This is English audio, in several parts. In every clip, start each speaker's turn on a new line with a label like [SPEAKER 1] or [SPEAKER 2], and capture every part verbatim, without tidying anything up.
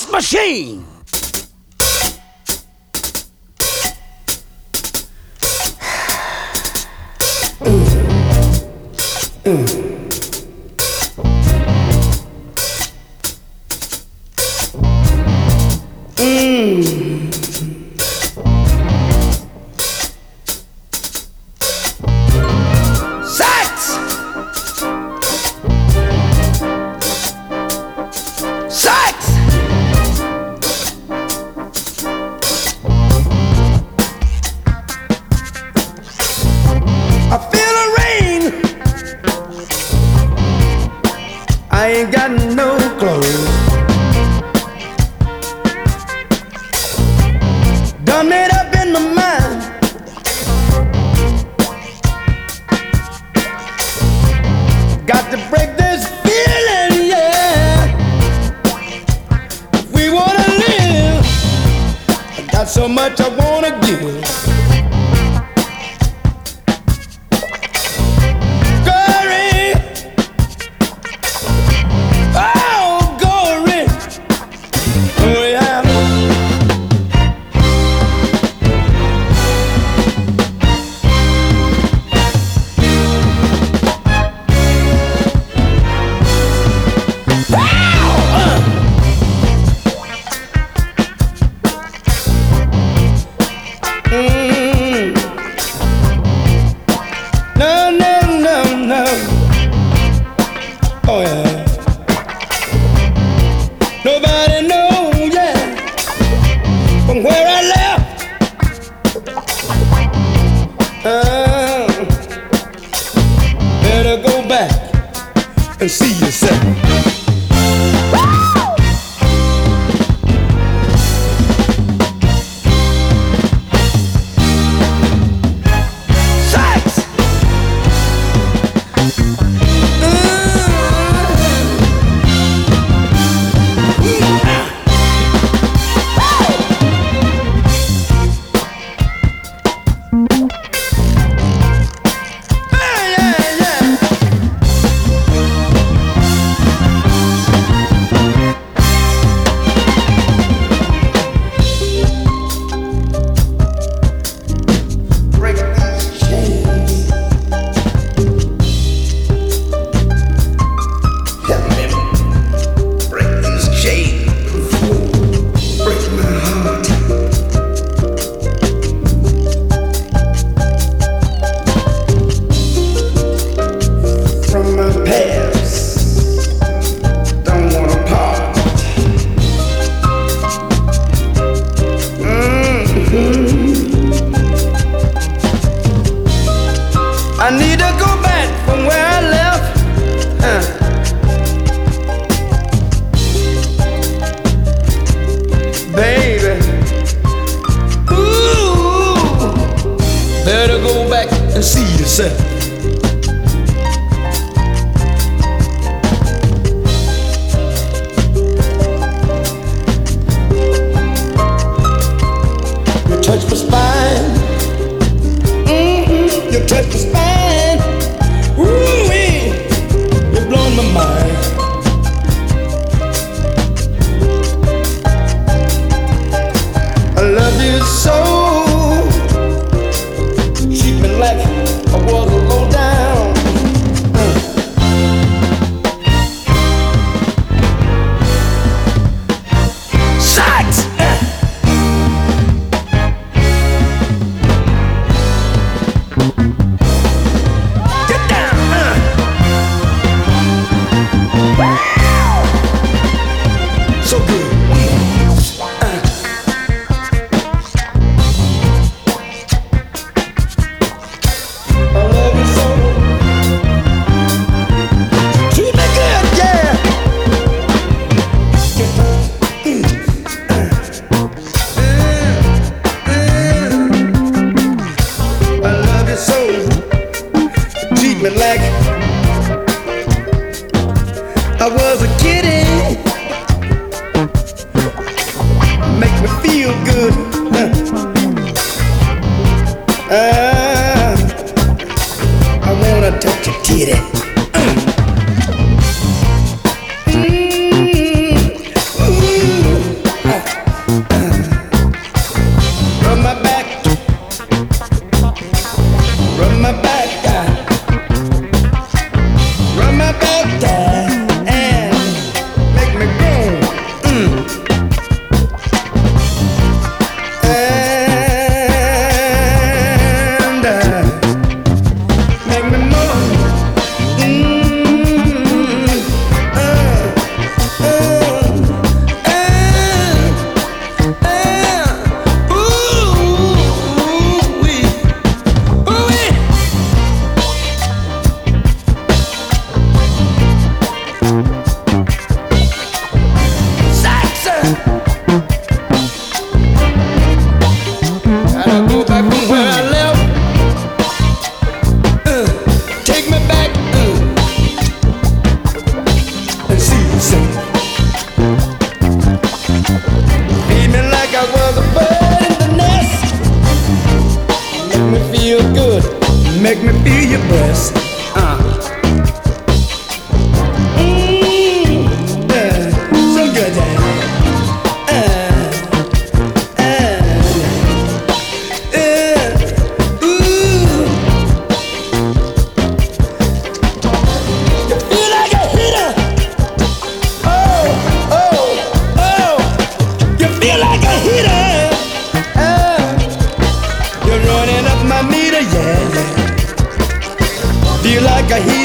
[SPEAKER 1] Machine.
[SPEAKER 2] So much I wanna give. Glory, oh glory, oh yeah. And see yourself. I need to go back from where I left. Uh. Baby, ooh, better go back and see yourself. You touch my spine. Mm-hmm. You touch my spine. My mind. I love you so. You treat me like I was a low down. Uh. Shots. Uh. Get down. Uh. So good. Uh. I love you so. Keep it good, yeah. Mm. Uh. I love you so. Treat me like I was a kitty. Make me feel good. Uh, I wanna touch your titty. Mm, ooh.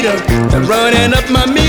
[SPEAKER 2] meter, running up my meter.